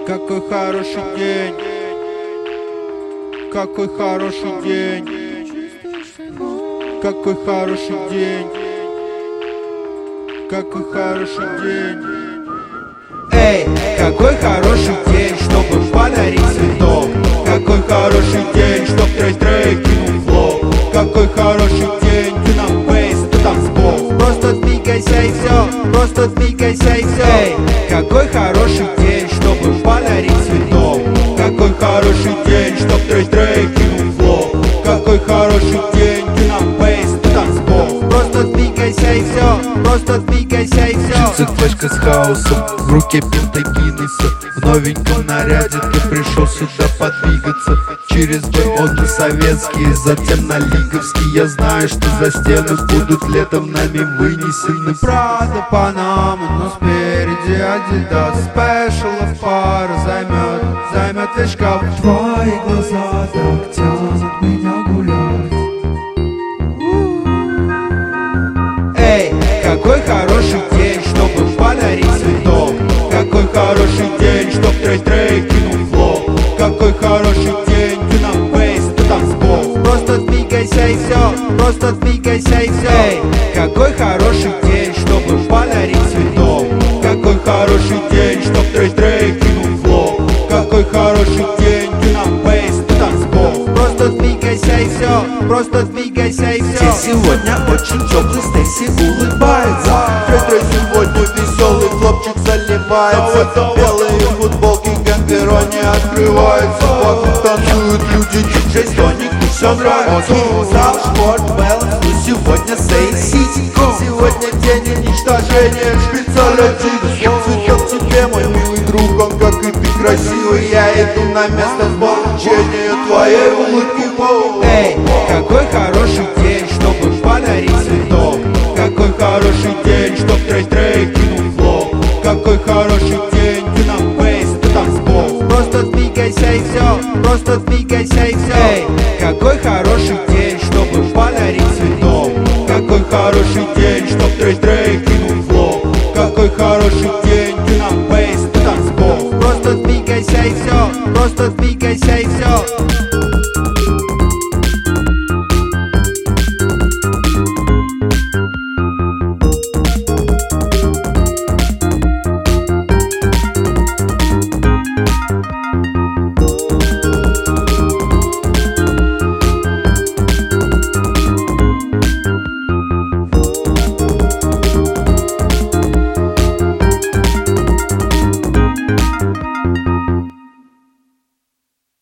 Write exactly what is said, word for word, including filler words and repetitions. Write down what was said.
Какой хороший день, какой хороший день, какой хороший день, какой хороший день. Эй, какой хороший день, чтобы подарить цветок. Какой хороший день, чтоб трей-трей кинул флоу. Какой хороший день, ты нам бейс, ты танцпол. Просто двигайся и все, просто двигайся и все. Эй, какой хороший день, чтобы подарить цветок. Какой хороший день, чтоб трей-трей кинул флоу. Какой хороший день, ты нам бейс, ты танцпол. Просто двигайся и все, просто двигайся и все. Джинсы, флешка с хаосом, в руке пинта Гиннесса. В новеньком наряде ты пришел сюда подвигаться. Через бэкбоны советские, затем на лиговский. Я знаю, что за стены будут летом нами вынесены. Прада, Панама, но спереди Адидас. Спешл пара займет, займет весь шкаф. Твои глаза так тянут меня гулять. Эй, какой хороший день, чтобы подарить цветок. Какой хороший день, чтоб трей-трей кинул флоу. Какой хороший день, ты нам бейс, ты танцпол. Просто двигайся и все, просто двигайся и все. Эй, какой хороший день, чтобы подарить цветок. Какой хороший день, чтоб трей-трей кинул флоу. Какой хороший день, ты нам бейс, ты танцпол. Просто двигайся и все, просто двигайся и все. Здесь сегодня очень теплый, Стейси улыбается. Трей-трей сегодня веселый, хлопчик заливается. Белые футболки, гангерони открываются. Вокруг танцуют люди, диджей Стоник, и все нравится. Зал, спорт, баланс, ну сегодня Стейси. Сегодня день уничтожения шпицалятик. Цветет тебе, мой милый друг, он как и ты красивый. Я иду на место получения твоей улыбки. Эй, какой хороший день, чтобы подарить цветок. Какой хороший день,